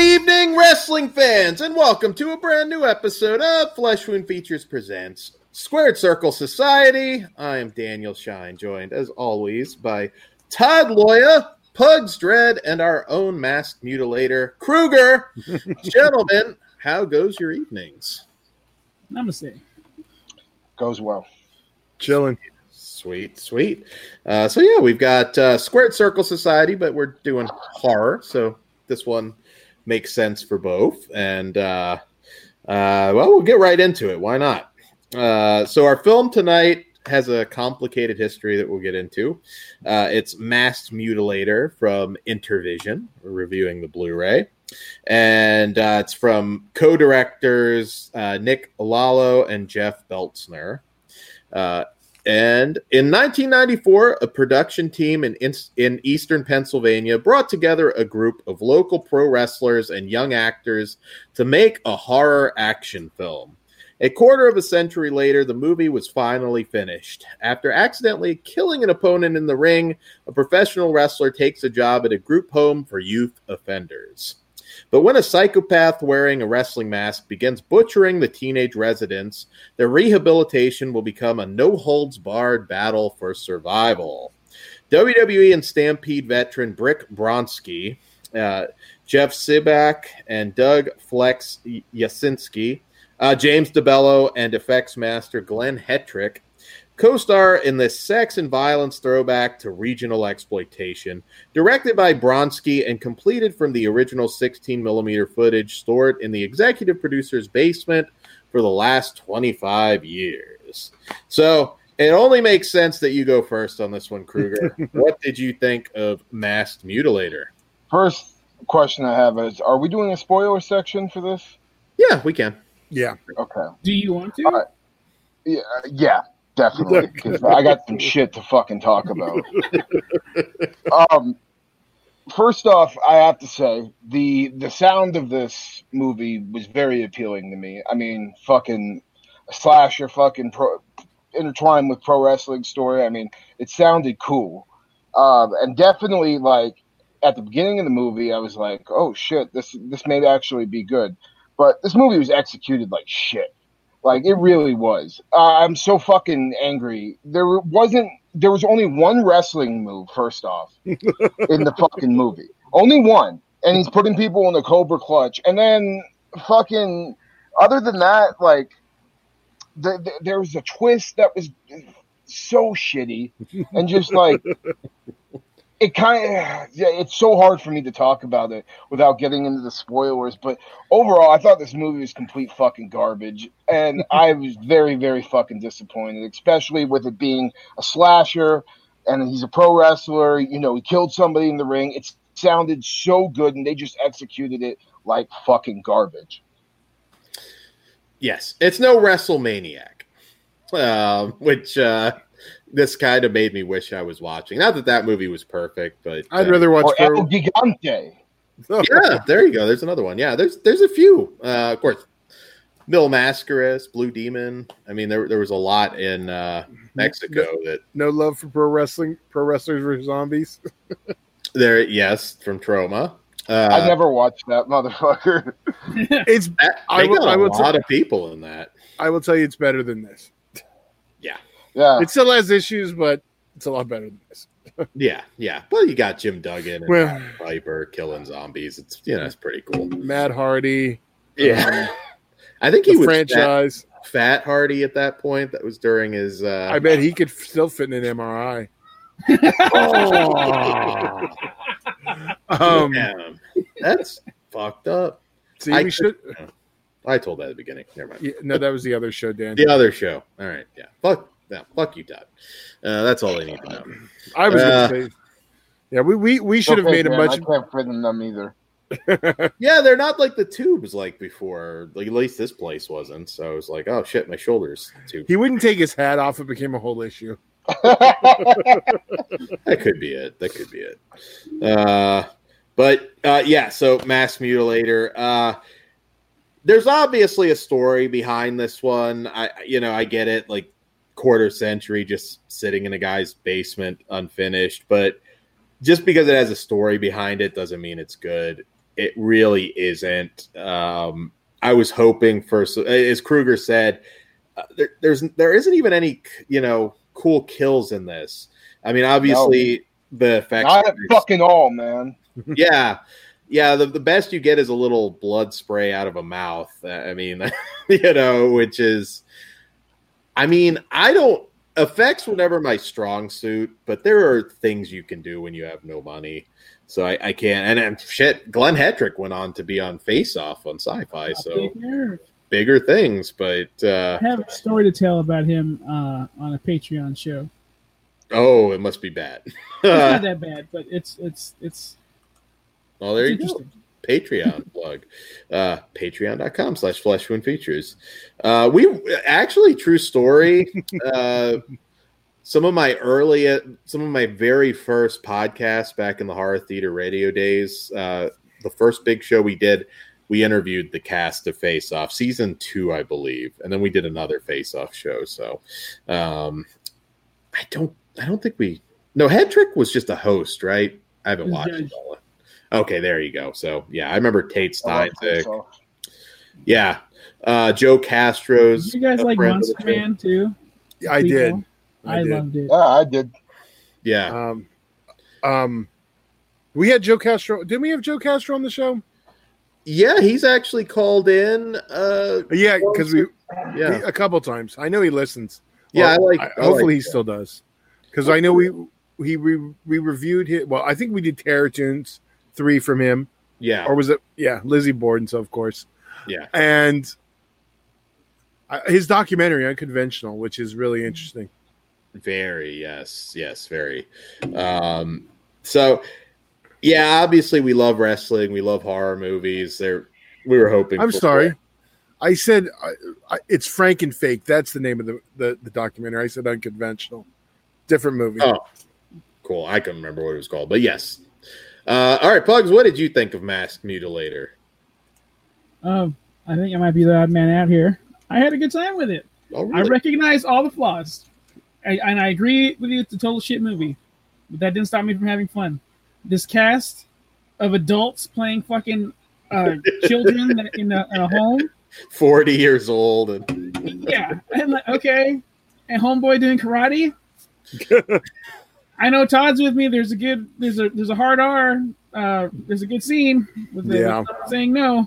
evening, wrestling fans, and welcome to a brand new episode of Flesh Wound Features Presents Squared Circle Society. I am Daniel Shine, joined as always by Todd Loya, Pugs Dread, and our own masked mutilator, Kruger. Gentlemen, how goes your evenings? Namaste. Goes well. Chilling. Sweet. So yeah, we've got Squared Circle Society, but we're doing horror, so this one makes sense for both. And well, we'll get right into it. Why not? So our film tonight has a complicated history that we'll get into. It's Masked Mutilator from Intervision. We're reviewing the Blu-ray. And it's from co-directors Nick Lalo and Jeff Beltzner. And in 1994, a production team in eastern Pennsylvania brought together a group of local pro wrestlers and young actors to make a horror action film. A quarter of a century later, the movie was finally finished. After accidentally killing an opponent in the ring, a professional wrestler takes a job at a group home for youth offenders. But when a psychopath wearing a wrestling mask begins butchering the teenage residents, their rehabilitation will become a no-holds-barred battle for survival. WWE and Stampede veteran Brick Bronski, Jeff Sibak, and Doug Flex Yasinski, James DeBello, and effects master Glenn Hetrick co-star in this sex and violence throwback to regional exploitation, directed by Bronski and completed from the original 16mm footage stored in the executive producer's basement for the last 25 years. So it only makes sense that you go first on this one, Kruger. What did you think of Masked Mutilator? First question I have is, are we doing a spoiler section for this? Yeah, we can. Yeah. Okay. Do you want to? Yeah. Definitely, because I got some shit to fucking talk about. First off, I have to say the sound of this movie was very appealing to me. I mean, fucking a slasher, intertwined with pro wrestling story. I mean, it sounded cool, and definitely like at the beginning of the movie, I was like, oh shit, this may actually be good. But this movie was executed like shit. Like, it really was. I'm so fucking angry. There was only one wrestling move, first off, in the fucking movie. Only one. And he's putting people in a Cobra Clutch. And then fucking, other than that, like, there was a twist that was so shitty. And just, like, it's so hard for me to talk about it without getting into the spoilers, but overall I thought this movie was complete fucking garbage, and I was very, very fucking disappointed, especially with it being a slasher and he's a pro wrestler. You know, he killed somebody in the ring. It sounded so good, and they just executed it like fucking garbage. Yes, it's no WrestleManiac, which this kind of made me wish I was watching. Not that movie was perfect, but I'd rather watch El Gigante. Yeah, there you go. There's another one. Yeah, there's a few. Of course, Mil Mascaras, Blue Demon. I mean, there was a lot in Mexico that no love for pro wrestlers versus zombies. Yes, from Trauma. I never watched that motherfucker. It's I got a lot of people in that. I will tell you, it's better than this. Yeah, it still has issues, but it's a lot better than this. Yeah. Well, you got Jim Duggan and Piper killing zombies. It's it's pretty cool. Matt Hardy. Yeah, I think he was franchise Fat Hardy at that point. That was during his. I bet he could still fit in an MRI. That's fucked up. See, we should. I told that at the beginning. Never mind. Yeah, no, that was the other show, Dan. The other show. All right. Yeah. Fuck you, Todd. That's all I need to know. I was going to say, yeah, we should have made a much. I can't fit in them either. Yeah, they're not like the tubes like before. Like, at least this place wasn't. So I was like, oh shit, my shoulders too. He wouldn't take his hat off. It became a whole issue. That could be it. But yeah. So Masked Mutilator. There's obviously a story behind this one. I get it. Like, quarter century just sitting in a guy's basement unfinished, but just because it has a story behind it doesn't mean it's good. it really isn't. I was hoping for, as Kruger said, there isn't even any cool kills in this. I mean, obviously the effects not at fucking all, man. Yeah. The best you get is a little blood spray out of a mouth. I mean, which is, I mean, effects were never my strong suit, but there are things you can do when you have no money. So I can't. And shit, Glenn Hetrick went on to be on Face Off on Sci-Fi. So bigger things, but I have a story to tell about him on a Patreon show. Oh, it must be bad. It's not that bad, but it's. Well, there you go. Patreon plug. Patreon.com/FleshWoundFeatures. We actually, true story. Some of my very first podcasts back in the Horror Theater radio days, the first big show we did, we interviewed the cast of Face Off, season 2, I believe, and then we did another Face Off show. So, I don't think Hetrick was just a host, right? I haven't watched it all. Okay, there you go. So, yeah, I remember Tate Steinsick. Yeah. Joe Castro's. Did you guys like Monster Man, too? Yeah, I did. I loved it. Yeah, I did. Yeah. We had Joe Castro. Didn't we have Joe Castro on the show? Yeah, he's actually called in. Yeah, because a couple times. I know he listens. Yeah, hopefully he still does. Because I know we reviewed his. Well, I think we did Terror Tunes 3 from him. Yeah. Or was it? Yeah, Lizzie Borden, so of course. Yeah. And his documentary, Unconventional, which is really interesting. Very, yes, very. So, yeah, obviously we love wrestling. We love horror movies. We were hoping. I'm sorry. I said it's Frank and Fake. That's the name of the documentary. I said Unconventional. Different movie. Oh, cool. I couldn't remember what it was called, but yes. All right, Pugs, what did you think of Masked Mutilator? I think I might be the odd man out here. I had a good time with it. Oh, really? I recognize all the flaws. And I agree with you, it's a total shit movie. But that didn't stop me from having fun. This cast of adults playing fucking children in a home. 40 years old. And yeah. And like, okay. And Homeboy doing karate. I know Todd's with me. There's a hard R. There's a good scene with the saying no.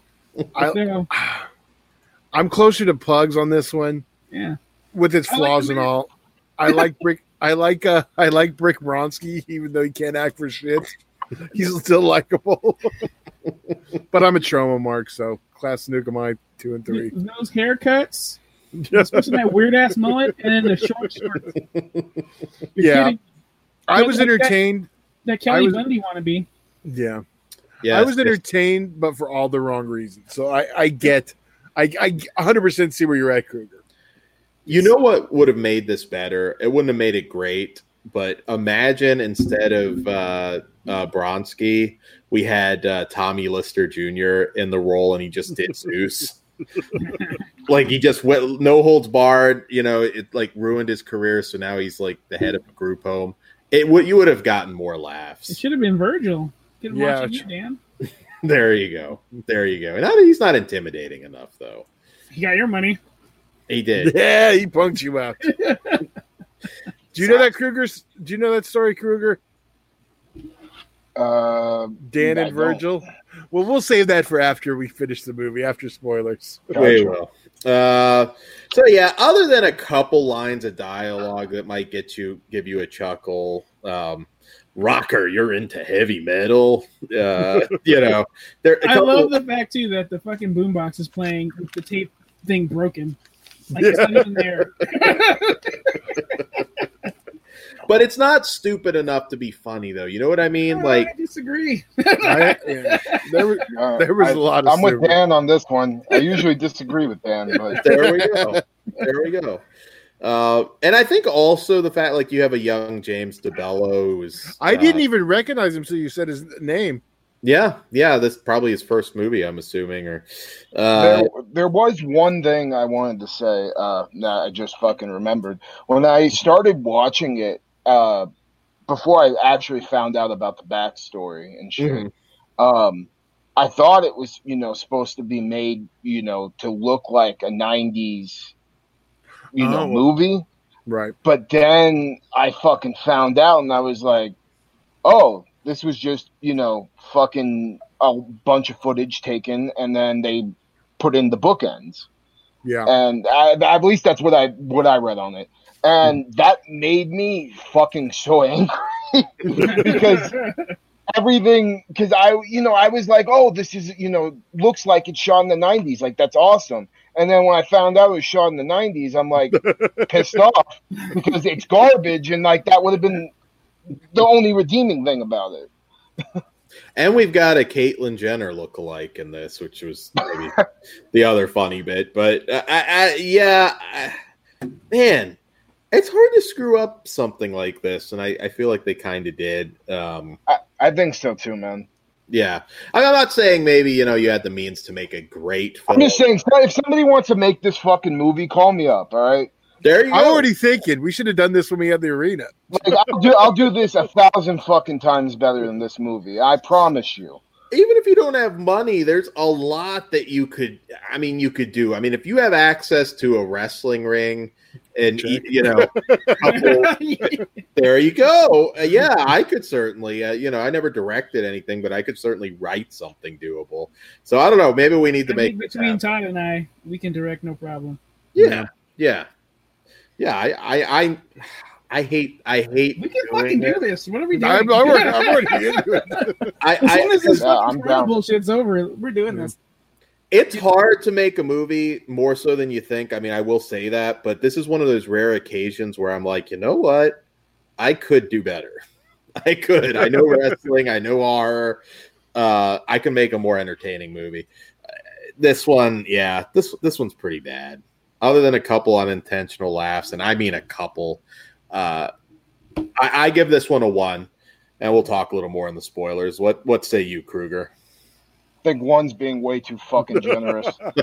I'm closer to Pugs on this one. Yeah. With its flaws and all. I like Brick Bronski, even though he can't act for shit. He's still likable. But I'm a trauma mark, so Class Nuke 2 and 3. Those haircuts, especially that weird ass mullet, and then the short shorts. Kidding. I was entertained. That Kelly Bundy wannabe. Yeah. I was entertained, but for all the wrong reasons. So I 100% see where you're at, Kruger. You know what would have made this better? It wouldn't have made it great, but imagine instead of Bronski, we had Tommy Lister Jr. in the role, and he just did Zeus. Like he just went no holds barred. It like ruined his career. So now he's like the head of a group home. You would have gotten more laughs. It should have been Virgil. Watching you, Dan. There you go. And he's not intimidating enough, though. He got your money. He did. Yeah, he punked you out. Do you know that, Kruger? Do you know that story, Kruger? Dan and Virgil. Well, we'll save that for after we finish the movie, after spoilers. Very well. So yeah, other than a couple lines of dialogue that might give you a chuckle, Rocker, you're into heavy metal. I love the fact too that the fucking boombox is playing with the tape thing broken. Like it's not even there. But it's not stupid enough to be funny, though. You know what I mean? I disagree. There was a lot of. I'm with Dan on this one. I usually disagree with Dan, but there we go. And I think also the fact, like, you have a young James DeBello who's. I didn't even recognize him, so you said his name. Yeah. This is probably his first movie, I'm assuming. Or there was one thing I wanted to say that I just fucking remembered when I started watching it. Before I actually found out about the backstory and shit, I I thought it was, supposed to be made, to look like a 90s, movie. Right. But then I fucking found out and I was like, oh, this was just, fucking a bunch of footage taken and then they put in the bookends. Yeah. And at least that's what I read on it. And that made me fucking so angry because because I was like, oh, this is, looks like it's shot in the 90s. Like, that's awesome. And then when I found out it was shot in the 90s, I'm like pissed off because it's garbage. And like, that would have been the only redeeming thing about it. And we've got a Caitlyn Jenner lookalike in this, which was maybe the other funny bit. But man, it's hard to screw up something like this, and I feel like they kind of did. I think so too, man. Yeah, I'm not saying maybe you had the means to make a great film. I'm just saying, if somebody wants to make this fucking movie, call me up. All right. There you go. I'm already thinking we should have done this when we had the arena. Like, I'll do this 1,000 fucking times better than this movie. I promise you. Even if you don't have money, there's a lot that you could do. I mean, if you have access to a wrestling ring and, there you go. Yeah, I could certainly, I never directed anything, but I could certainly write something doable. So I don't know. Maybe we need to make between Todd and I, we can direct no problem. Yeah. I hate. We can fucking do this. What are we doing? I'm already into it. As soon as this I'm down. bullshit's over, we're doing this. It's hard to make a movie more so than you think. I mean, I will say that, but this is one of those rare occasions where I'm like, you know what? I could do better. I could. I know wrestling. I know horror. I can make a more entertaining movie. This one, this one's pretty bad. Other than a couple unintentional laughs, and I mean a couple. I give this one a 1, and we'll talk a little more in the spoilers. What say you, Kruger? I think 1's being way too fucking generous.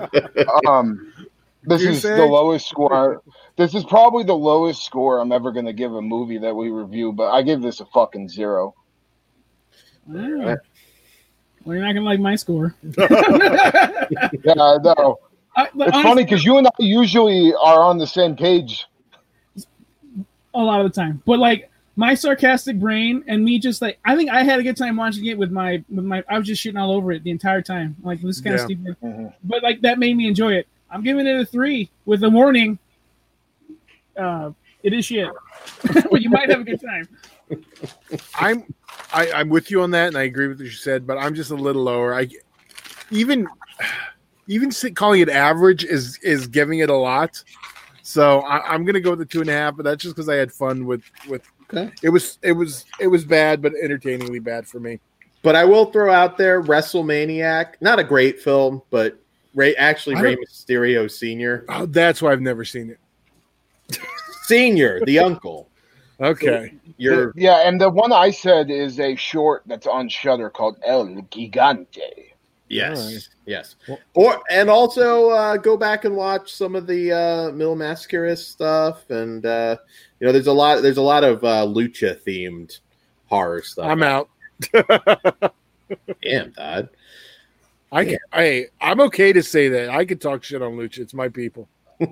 This is the lowest score. This is probably the lowest score I'm ever going to give a movie that we review, but I give this a fucking 0. Right. Well, you're not going to like my score. Yeah, I know. It's funny because you and I usually are on the same page. A lot of the time. But like my sarcastic brain and me just like, I think I had a good time watching it with my I was just shitting all over it the entire time. Like, this kind of stupid. Mm-hmm. But like, that made me enjoy it. I'm giving it a 3 with a warning. It is shit. But you might have a good time. I'm with you on that, and I agree with what you said, but I'm just a little lower. Even calling it average is giving it a lot. So I'm gonna go with the 2.5, but that's just because I had fun with. Okay. It was bad, but entertainingly bad for me. But I will throw out there WrestleManiac, not a great film, but Rey Mysterio Sr. Oh, that's why I've never seen it. Senior, the uncle. Okay. So and the one I said is a short that's on Shudder called El Gigante. Yes, right. Yes. And also go back and watch some of the Mil Mascaras stuff, and there's a lot of lucha themed horror stuff. I'm out. Damn, Todd. I'm okay to say that. I could talk shit on lucha. It's my people.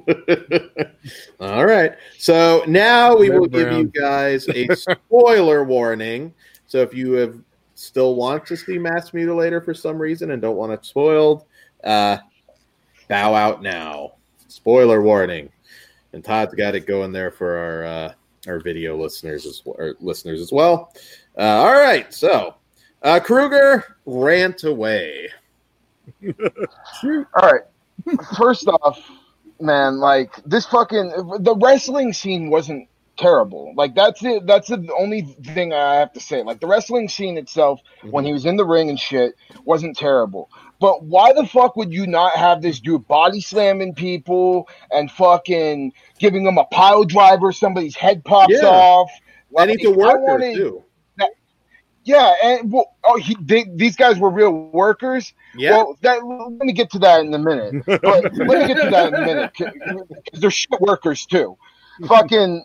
All right. So now we will give you guys a spoiler warning. So if you have still want to see Mass Mutilator for some reason and don't want it spoiled, bow out now. Spoiler warning. And Todd's got it going there for our video listeners as well. All right, so Kruger, rant away. All right. First off, man, like, this the wrestling scene wasn't terrible. Like, that's the only thing I have to say. Like, the wrestling scene itself, when he was in the ring and shit, wasn't terrible. But why the fuck would you not have this dude body slamming people and fucking giving them a pile driver? Somebody's head pops off. Like, and he's a worker too. Yeah, and these guys were real workers. Yeah. Well, let me get to that in a minute. But let me get to that in a minute because they're shit workers too. Fucking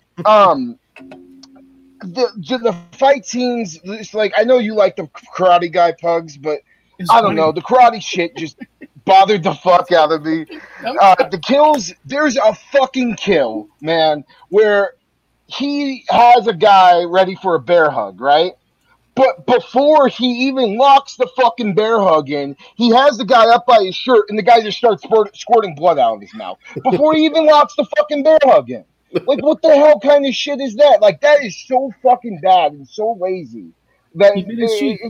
the fight scenes. It's like, I know you like the Karate Guy, Pugs, but I don't know. The karate shit just bothered the fuck out of me. The kills, there's a fucking kill, man, where he has a guy ready for a bear hug, right? But before he even locks the fucking bear hug in, he has the guy up by his shirt, and the guy just starts squirting blood out of his mouth before he even locks the fucking bear hug in. Like, what the hell kind of shit is that? Like, that is so fucking bad and so lazy that it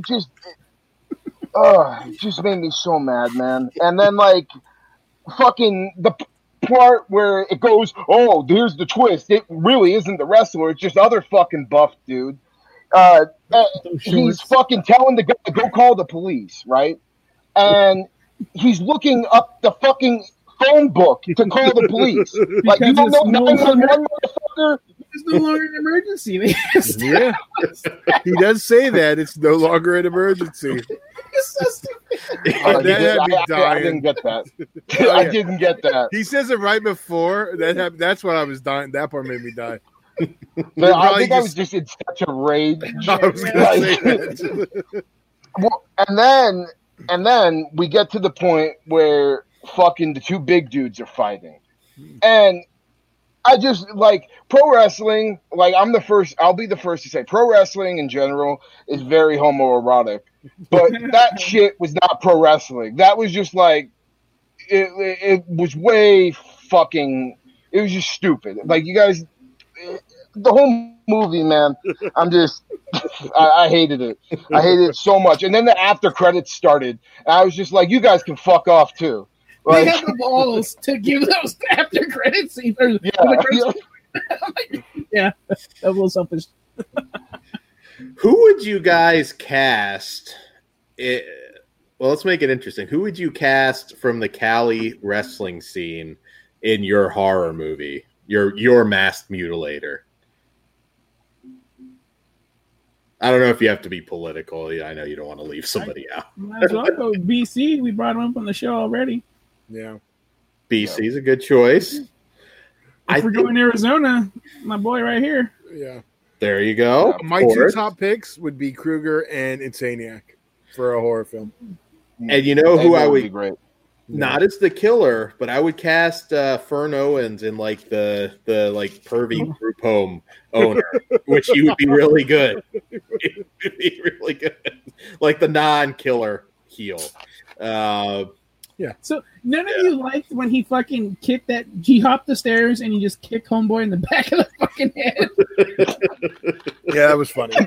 just made me so mad, man. And then, like, fucking the part where it goes, oh, here's the twist. It really isn't the wrestler. It's just other fucking buff dude. He's fucking telling the guy to go call the police, right? And he's looking up the fucking phone book to call the police. Like, you don't know 911, motherfucker? It's no longer an emergency. Yeah, he does say that it's no longer an emergency. It's so stupid. I didn't get that. I didn't get that. He says it right before that. That's what I was dying. That part made me die. But I think I was just in such a rage. I was gonna say that. Well, and then we get to the point where fucking the two big dudes are fighting, and I just like pro wrestling. Like, I'll be the first to say pro wrestling in general is very homoerotic, but that shit was not pro wrestling. That was just like it was way fucking. It was just stupid. Like, you guys. The whole movie, man, I hated it. I hated it so much. And then the after credits started, and I was just like, you guys can fuck off too. Like, they have the balls to give those after credits scenes. Yeah, that's a little selfish. Who would you guys cast? Well, let's make it interesting. Who would you cast from the Cali wrestling scene in your horror movie? Your Masked Mutilator. I don't know if you have to be political. I know you don't want to leave somebody out. Might as well go with BC. We brought him up on the show already. Yeah. BC's a good choice. If we're going Arizona, my boy right here. Yeah. There you go. My two top picks would be Kruger and Insaniac for a horror film. And you know who I would be great. Not as the killer, but I would cast Fern Owens in like the like pervy group home owner, which he would be really good. He would be really good, like the non-killer heel. Yeah. So none of you liked when he fucking kicked that. He hopped the stairs and he just kicked Homeboy in the back of the fucking head. Yeah, that was funny.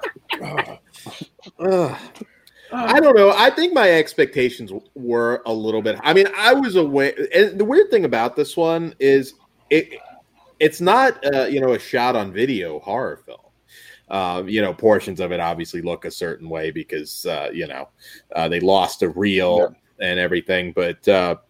I don't know. I think my expectations were a little bit. I mean, I was aware. And the weird thing about this one is it's not a shot on video horror film. Portions of it obviously look a certain way because they lost a reel and everything. But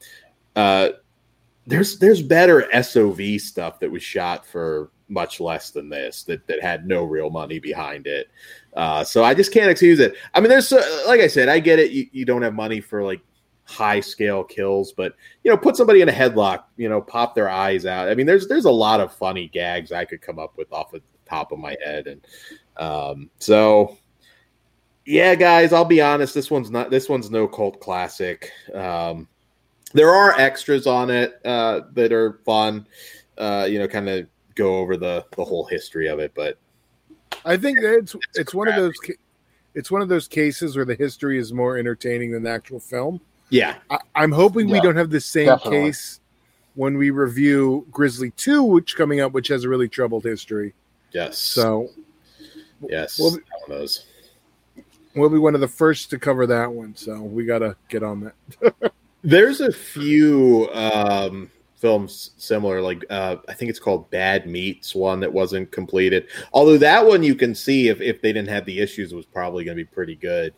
there's better SOV stuff that was shot for much less than this that had no real money behind it. So I just can't excuse it. I mean, there's like I said, I get it. You don't have money for like high scale kills, but put somebody in a headlock, pop their eyes out. I mean, there's a lot of funny gags I could come up with off the top of my head. And so yeah, guys, I'll be honest. This one's no cult classic. There are extras on it that are fun, kind of go over the whole history of it, but I think that it's one of those cases where the history is more entertaining than the actual film. Yeah, I'm hoping we don't have the same case when we review Grizzly 2, which has a really troubled history. Yes. So yes, we'll be one of the first to cover that one. So we got to get on that. There's a few films similar, like I think it's called Bad Meats, one that wasn't completed. Although that one you can see if they didn't have the issues, it was probably going to be pretty good.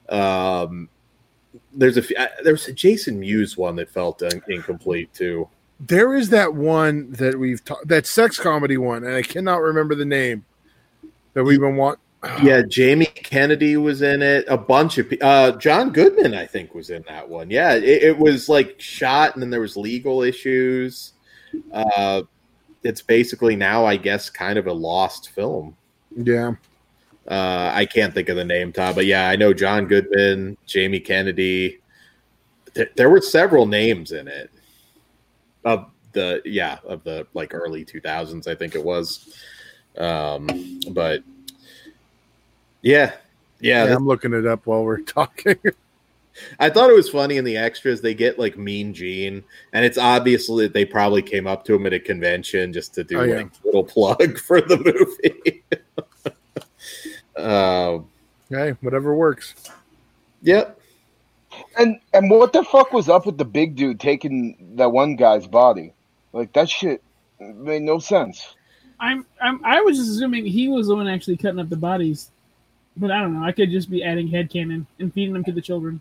There's a Jason Mewes one that felt incomplete too. There is that one that that sex comedy one, and I cannot remember the name that we've been watching. Yeah, Jamie Kennedy was in it. A bunch of John Goodman, I think, was in that one. Yeah, it was like shot, and then there was legal issues. It's basically now, I guess, kind of a lost film. Yeah, I can't think of the name, Todd, but yeah, I know John Goodman, Jamie Kennedy. There were several names in it of the like early 2000s, I think it was. But yeah, I'm looking it up while we're talking. I thought it was funny in the extras. They get like Mean Gene, and it's obviously that they probably came up to him at a convention just to do like a little plug for the movie. Hey, whatever works. Yep. And what the fuck was up with the big dude taking that one guy's body? Like, that shit made no sense. I was just assuming he was the one actually cutting up the bodies, but I don't know. I could just be adding headcanon and feeding them to the children.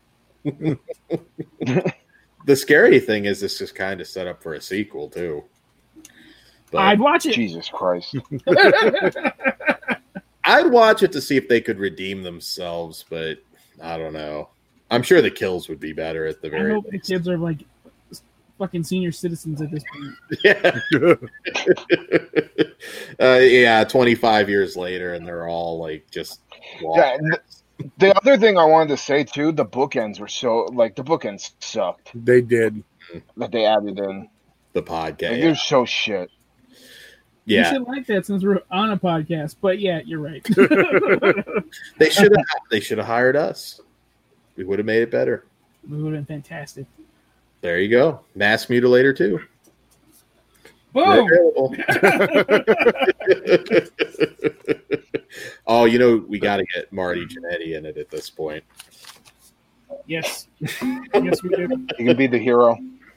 The scary thing is this is kind of set up for a sequel too. But I'd watch it. Jesus Christ. I'd watch it to see if they could redeem themselves, but I don't know. I'm sure the kills would be better at the very least. The kids are like fucking senior citizens at this point. 25 years later, and they're all like just. Yeah, the other thing I wanted to say too, the bookends sucked. They did. That they added in the podcast. Like, they're so shit. Yeah, you should like that since we're on a podcast. But yeah, you're right. They should have hired us. We would have made it better. We would have been fantastic. There you go. Mass Mutilator 2. Boom! Oh, we got to get Marty Jannetty in it at this point. Yes. Yes, we do. He can be the hero.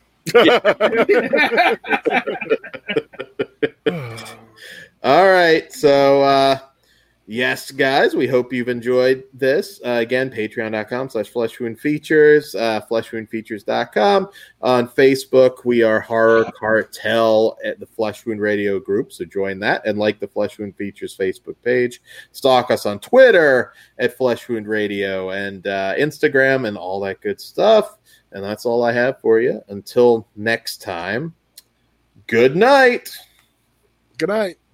All right. So, yes, guys, we hope you've enjoyed this. Again, patreon.com/fleshwoundfeatures, fleshwoundfeatures.com. On Facebook, we are Horror Cartel at the Flesh Wound Radio group, so join that and like the Flesh Wound Features Facebook page. Stalk us on Twitter at Flesh Wound Radio and Instagram and all that good stuff. And that's all I have for you. Until next time, good night. Good night.